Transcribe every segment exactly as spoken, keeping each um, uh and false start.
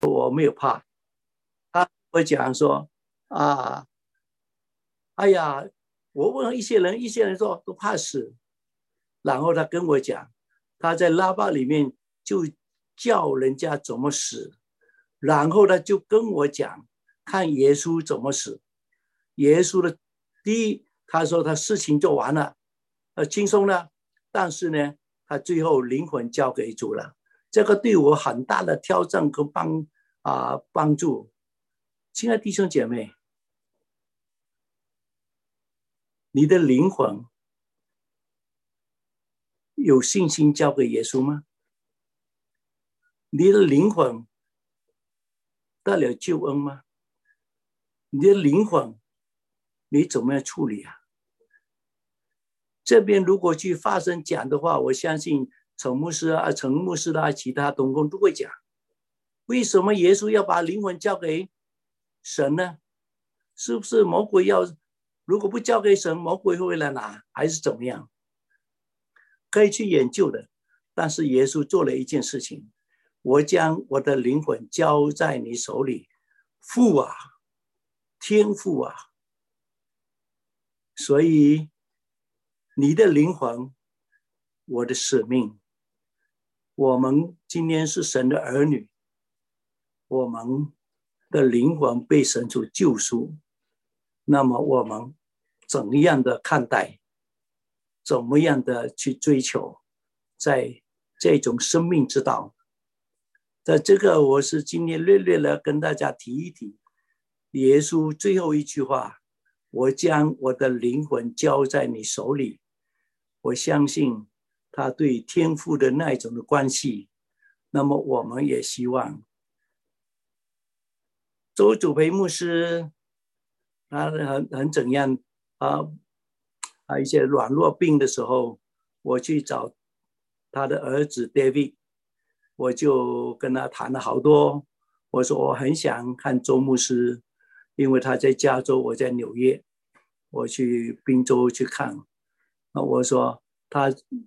我没有怕。他会讲说啊，哎呀，我问一些人，一些人说都怕死。然后他跟我讲，他在拉巴里面就叫人家怎么死，然后他就跟我讲，看耶稣怎么死。耶稣的第一，他说他事情做完了，呃，轻松了，但是呢，他最后灵魂交给主了。这个对我很大的挑战和帮啊、呃、帮助。亲爱的弟兄姐妹，你的灵魂有信心交给耶稣吗？你的灵魂得了救恩吗？你的灵魂你怎么样处理啊？这边如果去发生讲的话，我相信陈牧师啊、陈牧师啊、其他同工都会讲，为什么耶稣要把灵魂交给神呢？是不是魔鬼要，如果不交给神，魔鬼会来拿，还是怎么样？可以去研究的。但是耶稣做了一件事情，我将我的灵魂交在你手里，父啊，天父啊，所以你的灵魂，我的使命。我们今天是神的儿女，我们的灵魂被神所救赎，那么我们怎么样的看待，怎么样的去追求，在这种生命之道。在这个我是今天略略的跟大家提一提耶稣最后一句话，我将我的灵魂交在你手里。我相信他对天父的那种的关系，那么我们也希望周主培牧师他很很怎样啊啊一些软弱病的时候，我去找他的儿子 David， 我就跟他谈了好多。我说我很想看周牧师，因为他在加州，我在纽约，我去宾州去看。我说他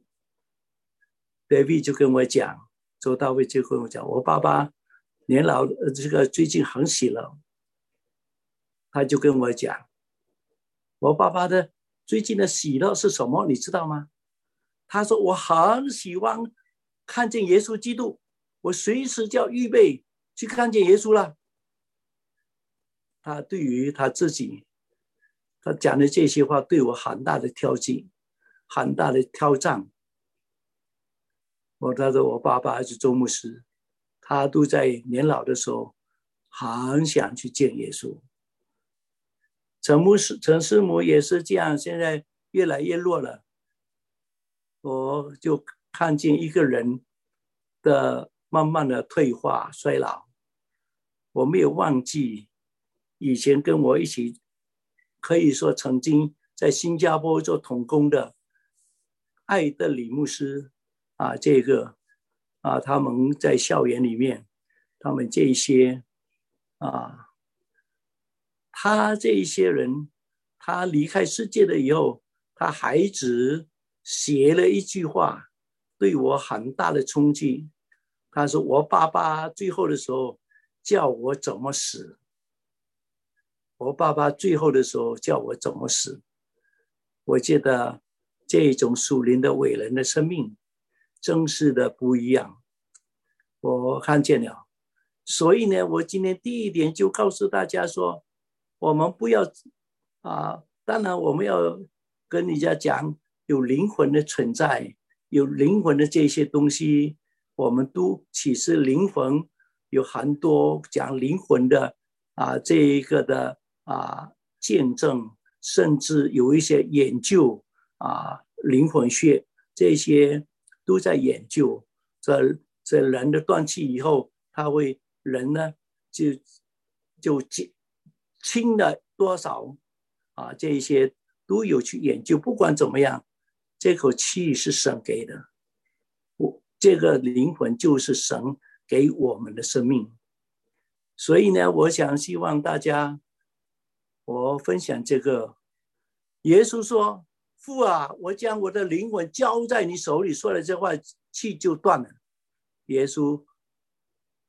David 就跟我讲，周大卫就跟我讲，我爸爸年老这个最近很喜乐。他就跟我讲，我爸爸的最近的喜乐是什么，你知道吗？他说我很喜欢看见耶稣基督，我随时就要预备去看见耶稣了。他对于他自己，他讲的这些话对我很大的挑战，很大的挑战。我他说我爸爸还是周牧师，他都在年老的时候很想去见耶稣。陈牧师、陈师母也是这样，现在越来越弱了。我就看见一个人的慢慢的退化、衰老。我没有忘记以前跟我一起，可以说曾经在新加坡做同工的艾德里牧师啊，这个啊，他们在校园里面，他们这些啊。他这一些人，他离开世界了以后，他孩子写了一句话，对我很大的冲击。他说我爸爸最后的时候叫我怎么死，我爸爸最后的时候叫我怎么死。我觉得这种属灵的伟人的生命真是的不一样，我看见了。所以呢，我今天第一点就告诉大家说，我们不要啊，当然我们要跟人家讲有灵魂的存在，有灵魂的这些东西，我们都其实灵魂有很多讲灵魂的啊，这一个的啊见证，甚至有一些研究啊，灵魂学这些都在研究。这这人的断气以后，他会人呢就就轻了多少啊？这一些都有去研究。不管怎么样，这口气是神给的，我这个灵魂就是神给我们的生命。所以呢，我想希望大家，我分享这个。耶稣说：“父啊，我将我的灵魂交在你手里。”说了这话，气就断了。耶稣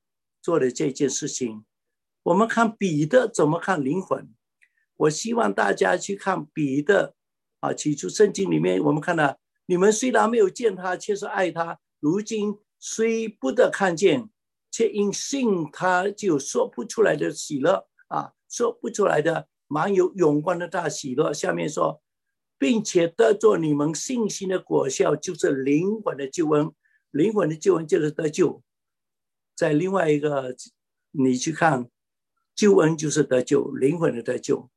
做的这件事情。我们看彼得怎么看灵魂，我希望大家去看彼得啊，起初圣经里面我们看到，你们虽然没有见他，却是爱他，如今虽不得看见，却因信他就说不出来的喜乐啊，说不出来的满有永光的大喜乐。下面说，并且得做你们信心的果效，就是灵魂的救恩。灵魂的救恩就是得救。在另外一个你去看，救恩就是得救，灵魂的得救。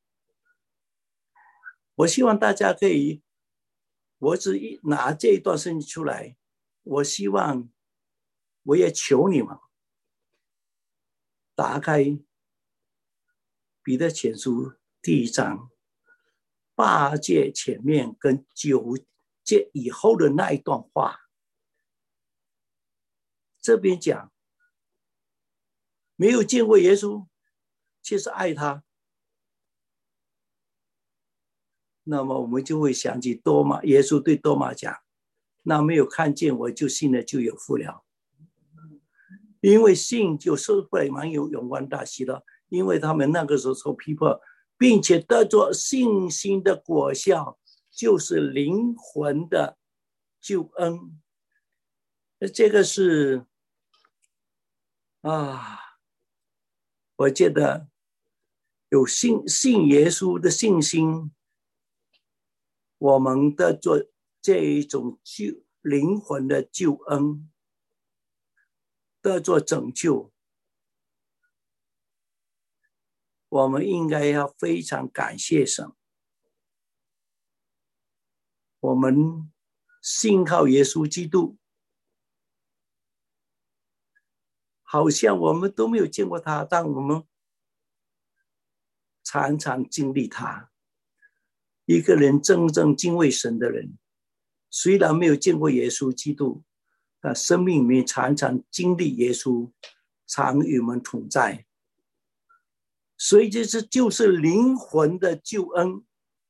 我希望大家可以，我只拿这一段圣经出来，我希望我也求你们打开彼得前书第一章八节前面跟九节以后的那一段话。这边讲没有见过耶稣，却是爱他，那么我们就会想起多马，耶稣对多马讲，那没有看见我就信了，就有福了。因为信就收回来满有永光大喜乐，因为他们那个时候受逼迫，并且得着信心的果效，就是灵魂的救恩。这个是啊，我觉得有信信耶稣的信心，我们得着这一种救灵魂的救恩，得着拯救，我们应该要非常感谢神。我们信靠耶稣基督，好像我们都没有见过他，但我们常常经历他。一个人真正敬畏神的人，虽然没有见过耶稣基督，但生命里面常常经历耶稣，常与我们同在。所以这是就是灵魂的救恩。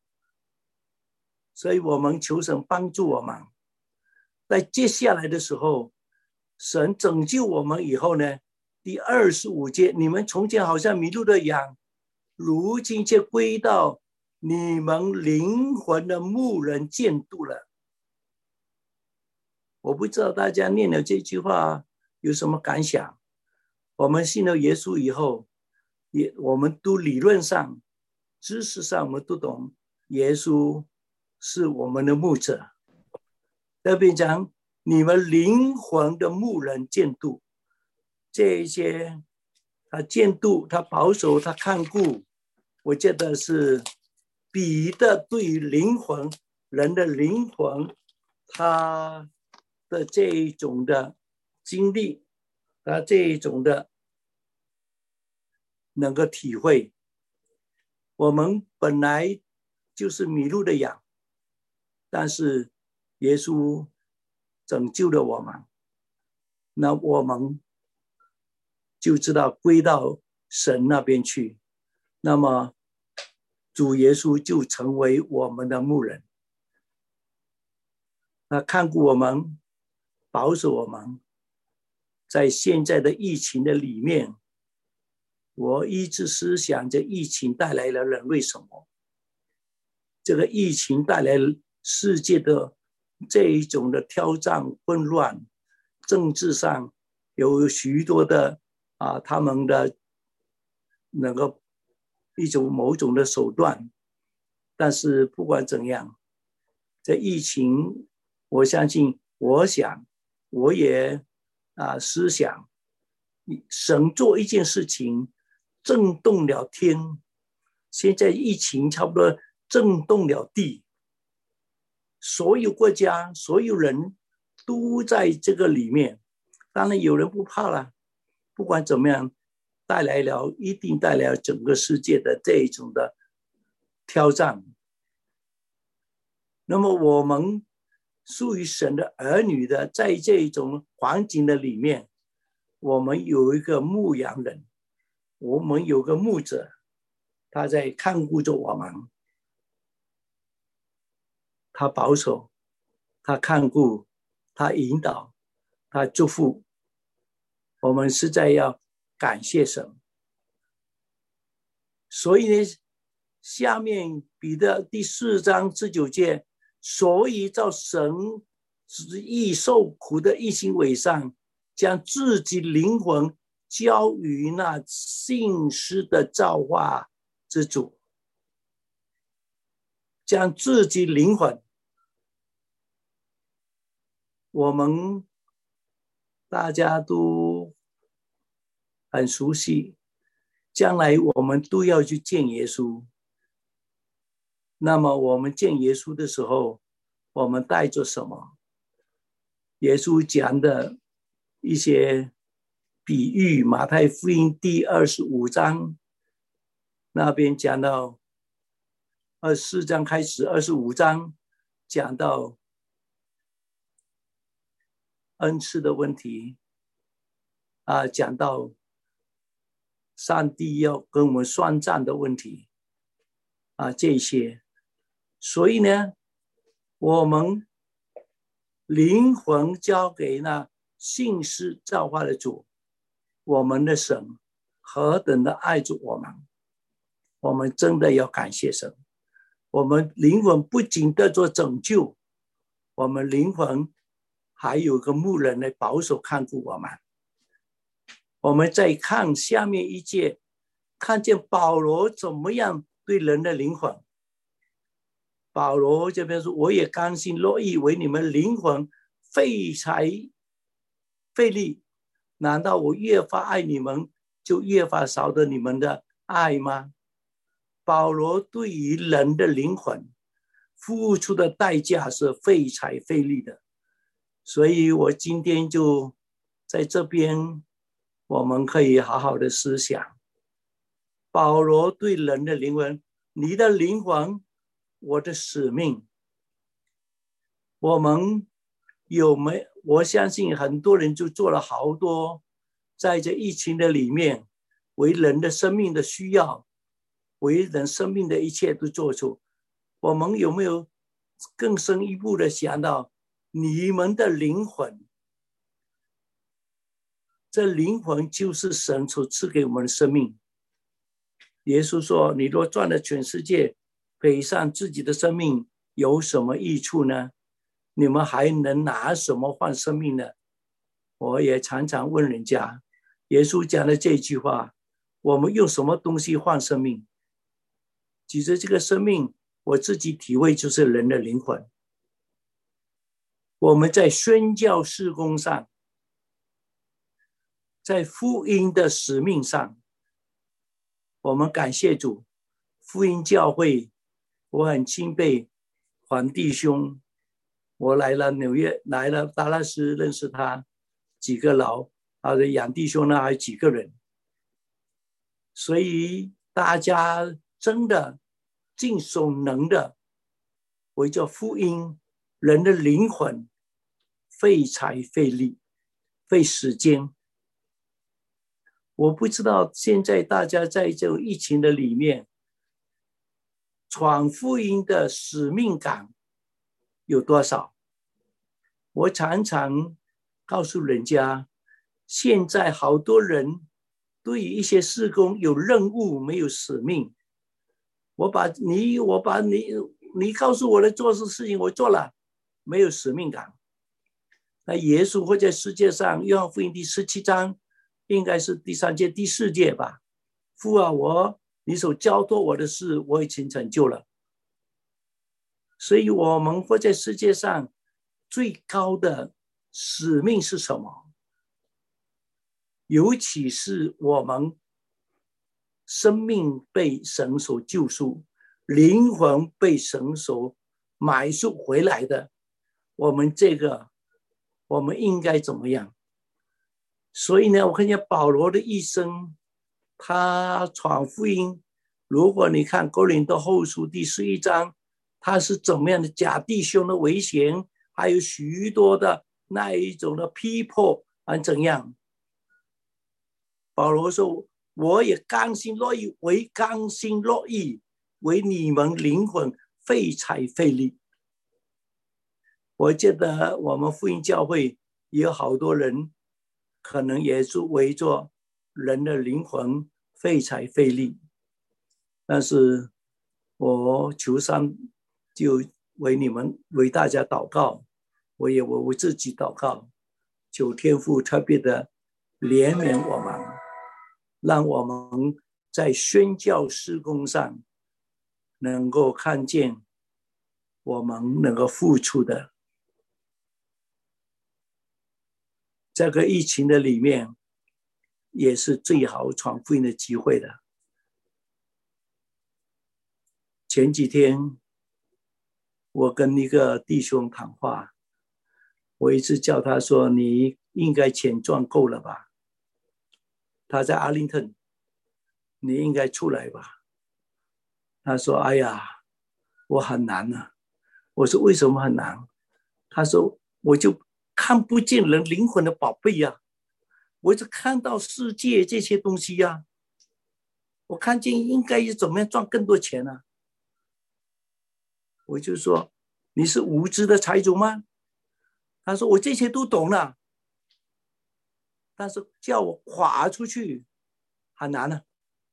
所以我们求神帮助我们，在接下来的时候，神拯救我们以后呢，第二十五节，你们从前好像迷路的羊，如今却归到你们灵魂的牧人监督了。我不知道大家念了这句话有什么感想。我们信了耶稣以后，也我们都理论上知识上我们都懂耶稣是我们的牧者。特别讲你们灵魂的牧人监督，这一些他监督，他保守，他看顾，我觉得是彼得对于灵魂人的灵魂他的这一种的经历，他这一种的能够体会。我们本来就是迷路的羊，但是耶稣拯救了我们，那我们就知道归到神那边去，那么主耶稣就成为我们的牧人，他看顾我们，保守我们。在现在的疫情的里面，我一直思想着疫情带来了人类什么。这个疫情带来世界的这一种的挑战混乱，政治上有许多的啊，他们的那个一种某种的手段。但是不管怎样，这疫情我相信我想我也啊思想神做一件事情震动了天，现在疫情差不多震动了地，所有国家所有人都在这个里面。当然有人不怕了，不管怎么样带来了一定带来了整个世界的这一种的挑战。那么我们属于神的儿女的，在这一种环境的里面，我们有一个牧羊人，我们有个牧者，他在看顾着我们，他保守，他看顾，他引导，他祝福。我们实在要感谢神。所以呢，下面彼得第四章十九节，所以照神旨意受苦的一心为上，将自己灵魂交于那信实的造化之主，将自己灵魂，我们大家都很熟悉，将来我们都要去见耶稣。那么我们见耶稣的时候，我们带着什么？耶稣讲的一些比喻，马太福音第二十五章那边讲到，二十四章开始，二十五章讲到恩赐的问题啊，讲到上帝要跟我们算账的问题啊，这些。所以呢，我们灵魂交给那信实造化的主，我们的神何等的爱着我们，我们真的要感谢神。我们灵魂不仅得着拯救，我们灵魂还有个牧人来保守看顾我们。我们再看下面一节，看见保罗怎么样对人的灵魂。保罗这边说，我也甘心乐意为你们灵魂费财费力，难道我越发爱你们，就越发少得你们的爱吗？保罗对于人的灵魂付出的代价是费财费力的，所以我今天就在这边，我们可以好好的思想，保罗对人的灵魂，你的灵魂，我的使命，我们有没？我相信很多人就做了好多，在这疫情的里面，为人的生命的需要，为人生命的一切都做出。我们有没有更深一步的想到，你们的灵魂，这灵魂就是神所赐给我们的生命。耶稣说，你若赚了全世界，赔上自己的生命，有什么益处呢？你们还能拿什么换生命呢？我也常常问人家，耶稣讲的这句话，我们用什么东西换生命？其实这个生命，我自己体会就是人的灵魂。我们在宣教事工上，在福音的使命上，我们感谢主，福音教会，我很钦佩黄弟兄，我来了纽约，来了达拉斯，认识他几个老，他的杨弟兄呢还有几个人，所以大家真的尽所能的为着福音，人的灵魂费财费力费时间。我不知道现在大家在这种疫情的里面，传福音的使命感有多少？我常常告诉人家，现在好多人对于一些事工有任务没有使命。我把你我把你你告诉我的做事情我做了，没有使命感。那耶稣会在世界上，约翰福音第十七章应该是第三届第四届吧，父啊，我你所交托我的事我已经成就了。所以我们会在世界上最高的使命是什么？尤其是我们生命被神所救赎，灵魂被神所买赎回来的，我们这个我们应该怎么样？所以呢，我看见保罗的一生，他传福音，如果你看哥林多后书第十一章，他是怎么样的假弟兄的危险，还有许多的那一种的批破啊，怎样？保罗说，我也甘心乐意为甘心乐意为你们灵魂费财费力。我觉得我们福音教会也有好多人可能也是为着人的灵魂费财费力。但是我求上就为你们为大家祷告，我也为我自己祷告，求天父特别的怜悯我们，让我们在宣教事工上能够看见我们能够付出的。这个疫情的里面也是最好传福音的机会的。前几天我跟一个弟兄谈话，我一直叫他说你应该钱赚够了吧，他在阿灵顿，你应该出来吧。他说哎呀我很难啊。我说为什么很难？他说我就看不见人灵魂的宝贝呀、啊，我只看到世界这些东西呀、啊，我看见应该怎么样赚更多钱啊。我就说你是无知的财主吗？他说我这些都懂了，但是叫我垮出去很难啊。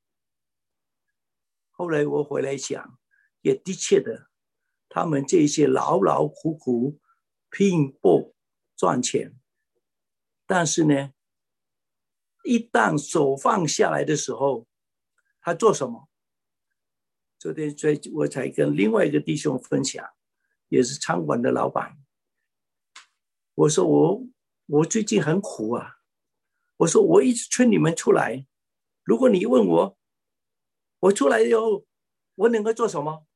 后来我回来想，也的确的，他们这些劳劳苦苦拼搏赚钱，但是呢一旦手放下来的时候，他做什么？昨天我才跟另外一个弟兄分享，也是餐馆的老板，我说我我最近很苦啊，我说我一直催你们出来，如果你问我我出来以后我能够做什么？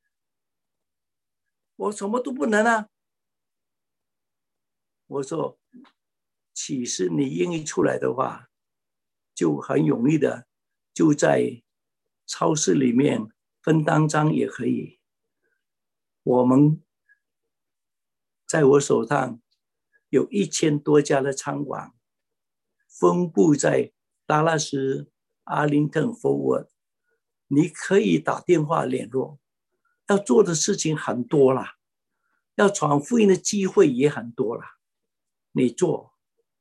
我什么都不能啊。我说其实你愿意出来的话就很容易的，就在超市里面分单张也可以。我们在我手上有一千多家的餐馆，分布在达拉斯、阿灵顿、佛沃，你可以打电话联络。要做的事情很多啦，要传福音的机会也很多啦，你做。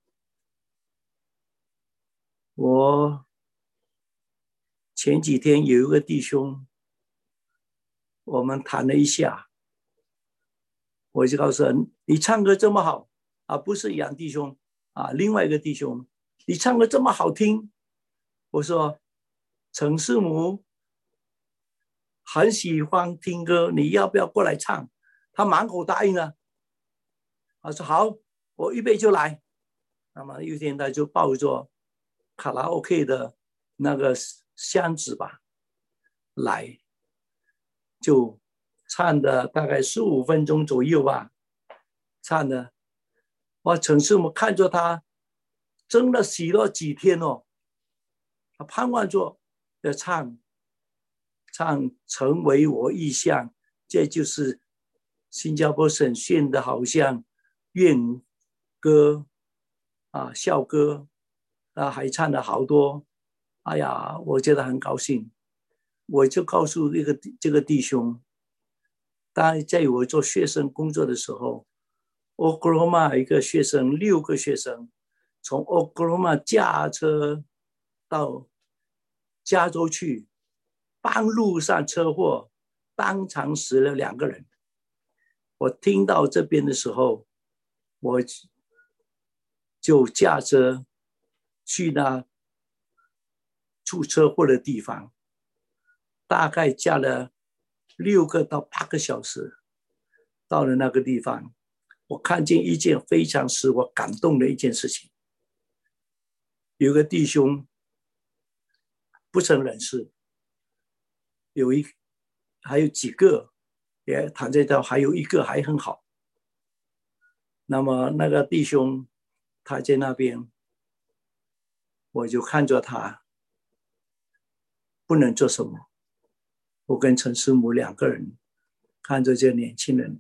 我前几天有一个弟兄，我们谈了一下，我就告诉他，你唱歌这么好啊，不是杨弟兄啊，另外一个弟兄，你唱歌这么好听。我说陈师母很喜欢听歌，你要不要过来唱？他满口答应了。他说好，我预备就来。那么有一天他就抱着卡拉 OK 的那个箱子吧来，就唱的大概十五分钟左右吧，唱的哇，陈师母看着他真的洗了几天哦，他盼望着要唱唱成为我意象，这就是新加坡省县的好像愿歌啊校歌啊，还唱了好多。哎呀我觉得很高兴。我就告诉这个这个弟兄，当在我做学生工作的时候，俄克拉荷马一个学生六个学生从俄克拉荷马驾车到加州去，半路上车祸当场死了两个人。我听到这边的时候，我就驾车去那出车祸的地方，大概驾了六个到八个小时，到了那个地方，我看见一件非常使我感动的一件事情。有个弟兄不曾人事，有一还有几个也躺在这，还有一个还很好。那么那个弟兄他在那边，我就看着他不能做什么。我跟陈师母两个人看着这年轻人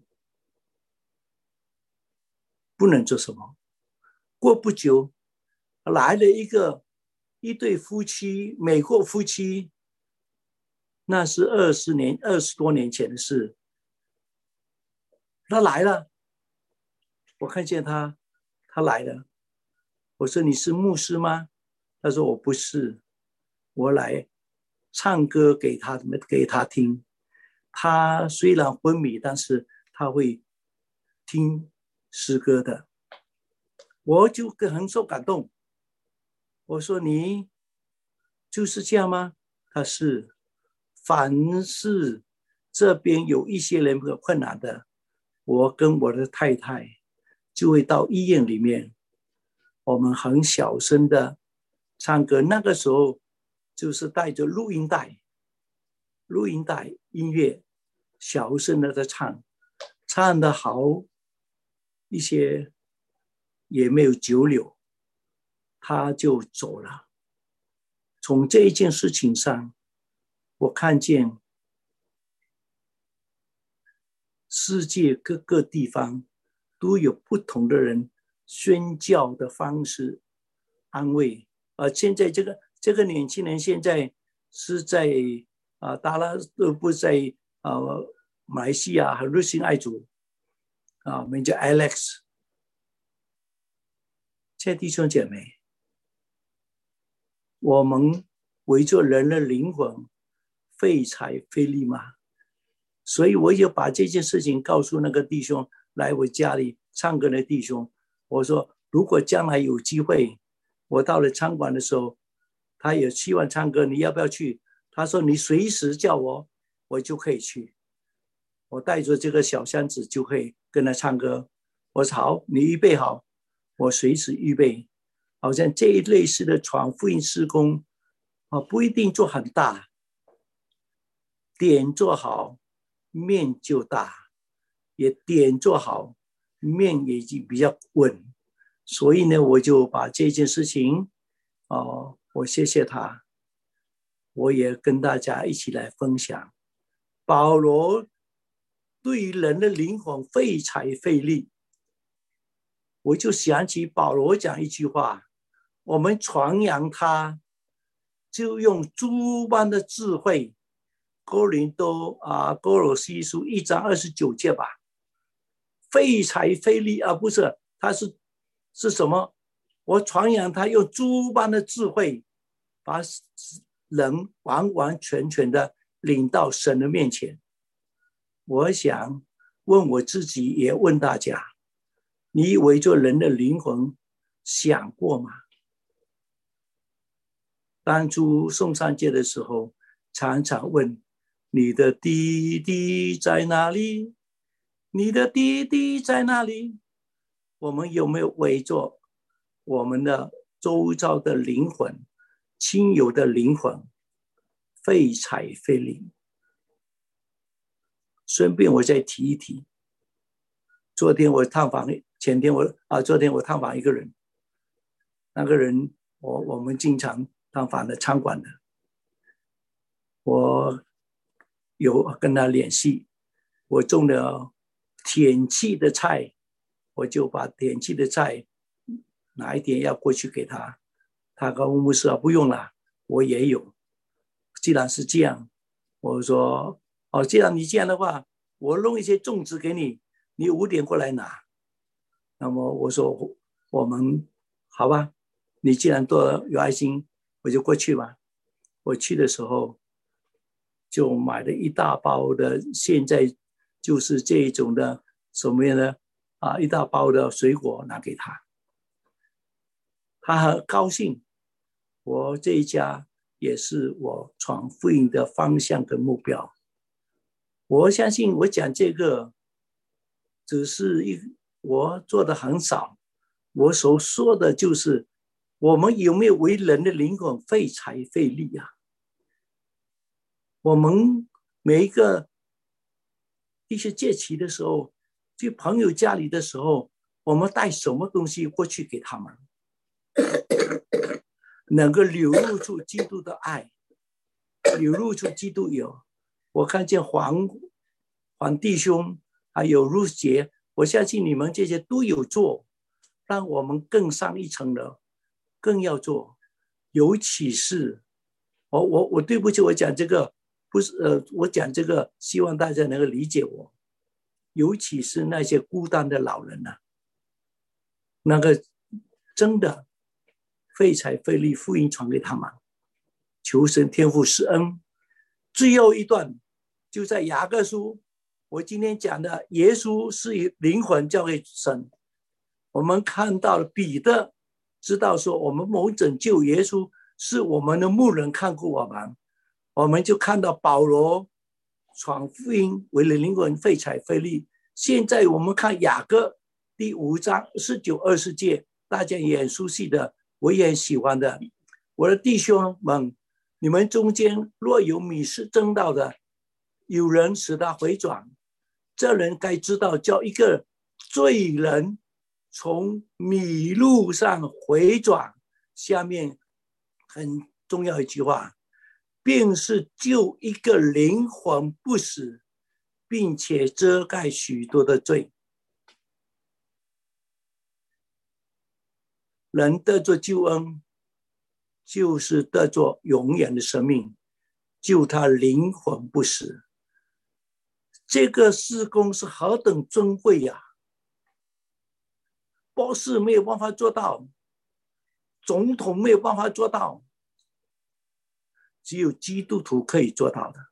不能做什么。过不久来了一个一对夫妻，美国夫妻，那是二十年二十多年前的事。他来了，我看见他他来了，我说你是牧师吗？ 他说我不是，我来唱歌给他给他听。他虽然昏迷，但是他会听诗歌的。我就很受感动。我说你就是这样吗？他是，凡是这边有一些人有困难的，我跟我的太太就会到医院里面，我们很小声的唱歌。那个时候就是带着录音带，录音带音乐，小声的在唱，唱得好一些，也没有久留，他就走了。从这一件事情上，我看见世界各个地方都有不同的人宣教的方式安慰。而现在这个这个年轻人现在是在啊，达拉呃不在啊马来西亚和热心爱主啊，名叫 Alex。亲爱的弟兄姐妹，我们为着人的灵魂费财费力吗？所以我就把这件事情告诉那个弟兄来我家里唱歌的弟兄，我说如果将来有机会，我到了餐馆的时候，他也希望唱歌，你要不要去？他说你随时叫我，我就可以去。我带着这个小箱子就可以跟他唱歌。我说好，你预备好，我随时预备。好像这一类似的传福音事工啊，不一定做很大，点做好面就大，也点做好面也已经比较稳。所以呢，我就把这件事情哦，我谢谢他，我也跟大家一起来分享。保罗对于人的灵魂费财费力，我就想起保罗讲一句话，我们传扬他就用诸般的智慧。哥林多啊，哥罗西书一章二十九节吧，费财费力啊，不是，他是是什么？我传扬他用诸般的智慧，把人完完全全的领到神的面前。我想问我自己，也问大家，你围着人的灵魂想过吗？当初宋三节的时候，常常问你的弟弟在哪里？你的弟弟在哪里？我们有没有围着我们的周遭的灵魂、亲友的灵魂费财费力？顺便我再提一提，昨天我探访，前天我啊，昨天我探访一个人，那个人我我们经常探访的餐馆的，我有跟他联系，我种了天气的菜，我就把天气的菜哪一点要过去给他，他跟我牧师啊不用了，我也有。既然是这样，我说哦，既然你这样的话，我弄一些粽子给你，你五点过来拿。那么我说我们好吧，你既然多有爱心，我就过去吧。我去的时候就买了一大包的，现在就是这种的什么样的啊，一大包的水果拿给他，他很高兴。我这一家也是我传福音的方向跟目标。我相信我讲这个只是一我做的很少，我所说的就是我们有没有为人的灵魂费财费力啊？我们每一个一些节期的时候，去朋友家里的时候，我们带什么东西过去给他们，能够流露出基督的爱，流露出基督有。我看见黄黄弟兄还有入杰，我相信你们这些都有做，让我们更上一层楼，更要做。尤其是我我我对不起，我讲这个不是呃，我讲这个希望大家能够理解我。尤其是那些孤单的老人啊，那个真的费财费力福音传给他们，求神天父施恩。最后一段就在雅各书，我今天讲的耶稣是以灵魂交给神。我们看到了彼得知道说我们蒙拯救，耶稣是我们的牧人看顾我们，我们就看到保罗传福音为了灵魂费财费力。现在我们看雅各第五章十九二十节，大家也很熟悉的，我也很喜欢的。我的弟兄们，你们中间若有迷失正道的，有人使他回转，这人该知道叫一个罪人从迷路上回转。下面很重要一句话，并是救一个灵魂不死，并且遮盖许多的罪。人得着救恩，就是得着永远的生命，救他灵魂不死。这个事工是何等尊贵呀！博士没有办法做到，总统没有办法做到，只有基督徒可以做到的。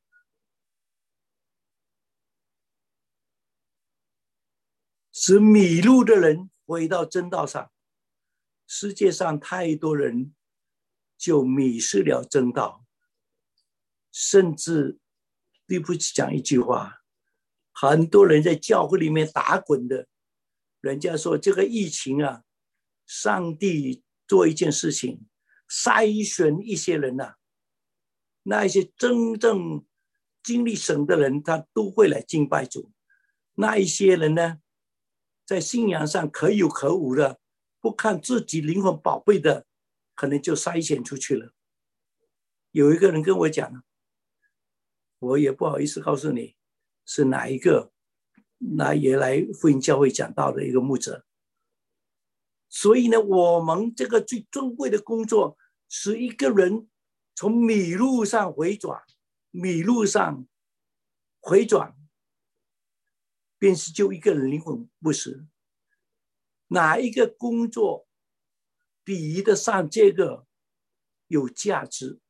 使迷路的人回到正道上。世界上太多人就迷失了正道，甚至对不起讲一句话，很多人在教会里面打滚的，人家说这个疫情啊，上帝做一件事情，筛选一些人啊，那一些真正经历神的人，他都会来敬拜主。那一些人呢，在信仰上可有可无的，不看自己灵魂宝贝的，可能就筛选出去了。有一个人跟我讲，我也不好意思告诉你是哪一个，那也来福音教会讲道的一个牧者。所以呢，我们这个最尊贵的工作，使一个人从迷路上回转，迷路上回转，便是救一个人灵魂不死。哪一个工作比得上这个有价值？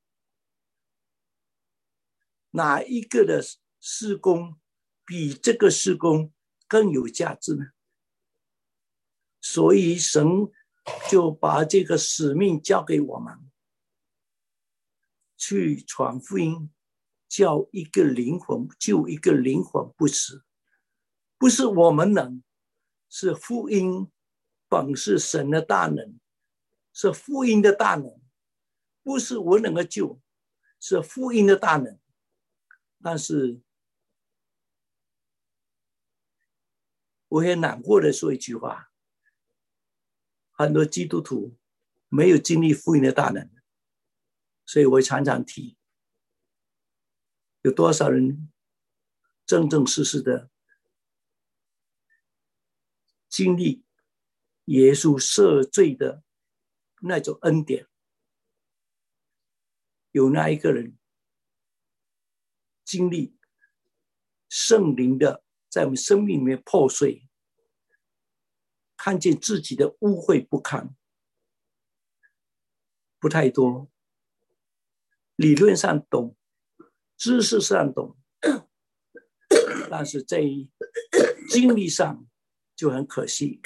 哪一个的事工比这个事工更有价值呢？所以神就把这个使命交给我们，去传福音，叫一个灵魂，救一个灵魂不死。不是我们能，是福音本是神的大能，是福音的大能，不是我能够救，是福音的大能。但是我很难过的说一句话，很多基督徒没有经历福音的大能，所以我常常提，有多少人正正式式的经历耶稣赦罪的那种恩典？有那一个人经历圣灵的在我们生命里面破碎，看见自己的污秽不堪？不太多。理论上懂，知识上懂，但是在经历上就很可惜。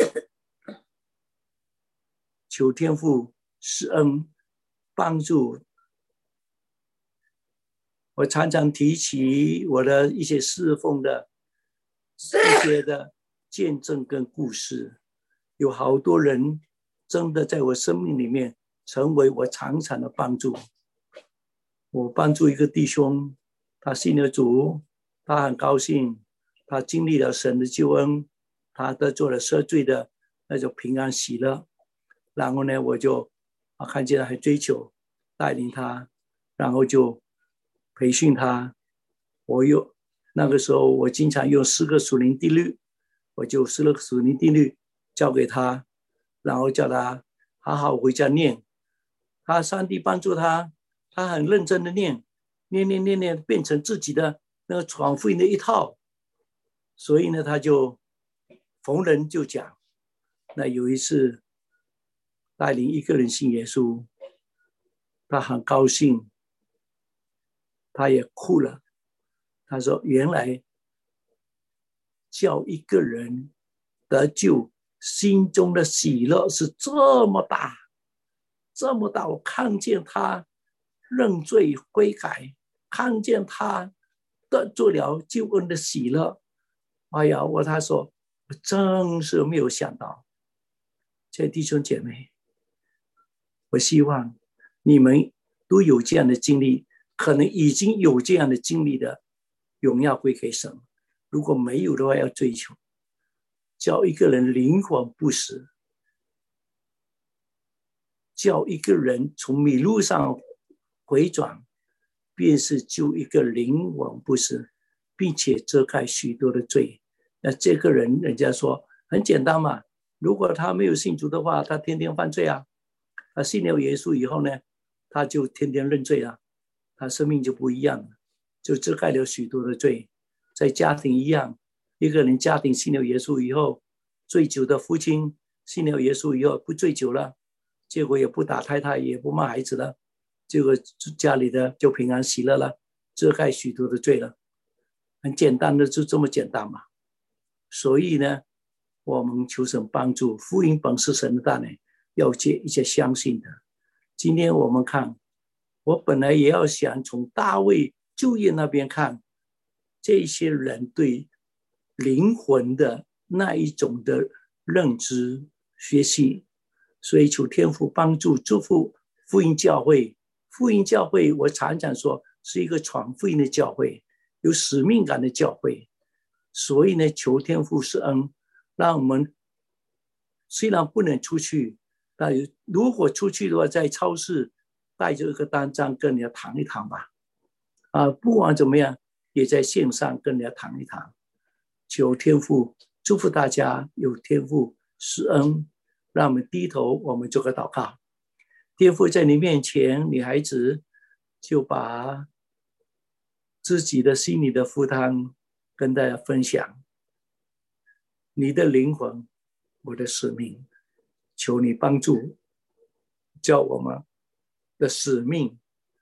求天父施恩帮助。我常常提起我的一些侍奉的一些的见证跟故事，有好多人真的在我生命里面成为我常常的帮助。我帮助一个弟兄，他信了主，他很高兴，他经历了神的救恩，他得做了赦罪的那种平安喜乐。然后呢，我就看见他还追求带领他，然后就培训他。我有那个时候我经常用四个属灵定律，我就四个属灵定律教给他，然后叫他好好回家念。他上帝帮助他，他很认真的念，念念念念变成自己的那个传福音的一套。所以呢，他就逢人就讲。那有一次带领一个人信耶稣，他很高兴，他也哭了。他说原来叫一个人得救，心中的喜乐是这么大这么大，我看见他认罪悔改，看见他得做了救恩的喜乐。哎呀，我他说我真是没有想到。这弟兄姐妹，我希望你们都有这样的经历，可能已经有这样的经历的，荣耀归给神。如果没有的话，要追求叫一个人灵魂不死，叫一个人从迷路上回转，便是救一个灵魂不死，并且遮盖许多的罪。那这个人人家说很简单嘛，如果他没有信主的话，他天天犯罪啊。他信了耶稣以后呢，他就天天认罪啊，他生命就不一样了，就遮盖了许多的罪。在家庭一样，一个人家庭信了耶稣以后，醉酒的父亲信了耶稣以后不醉酒了，结果也不打太太，也不骂孩子了，结果家里的就平安喜乐了，遮盖许多的罪了。很简单的，就这么简单嘛。所以呢，我们求神帮助，福音本是神的大能，要借一些相信的。今天我们看，我本来也要想从大卫就业那边看，这些人对灵魂的那一种的认知学习，所以求天父帮助祝福福音教会。福音教会我常常说是一个传福音的教会，有使命感的教会。所以呢，求天父施恩，让我们虽然不能出去，但如果出去的话，在超市带着一个单张跟人家谈一谈吧。啊，不管怎么样，也在线上跟人家谈一谈。求天父祝福大家有天父施恩，让我们低头，我们做个祷告。天父，在你面前，女孩子就把自己的心里的负担跟大家分享。你的灵魂，我的使命，求你帮助，叫我们的使命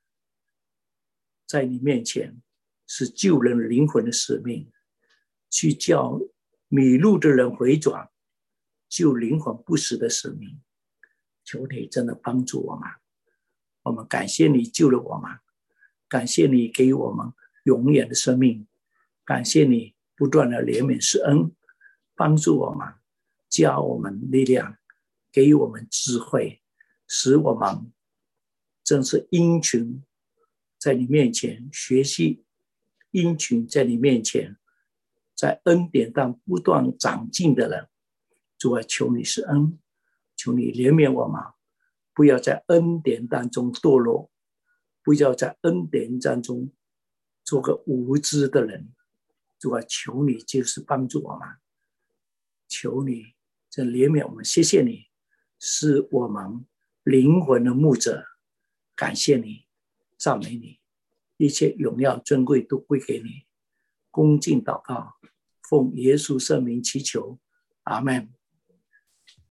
在你面前是救人灵魂的使命，去叫迷路的人回转，救灵魂不死的使命。求你真的帮助我们，我们感谢你救了我们，感谢你给我们永远的生命，感谢你不断的怜悯施恩，帮助我们，教我们力量，给我们智慧，使我们真是殷勤在你面前学习，殷勤在你面前在恩典上不断长进的人。主啊，求你施恩，求你怜悯我们，不要在恩典当中堕落，不要在恩典当中做个无知的人。主啊，求你就是帮助我们，求你这怜悯我们，谢谢你是我们灵魂的牧者，感谢你，赞美你，一切荣耀尊贵都归给你。恭敬祷告，奉耶稣圣名祈求，阿们。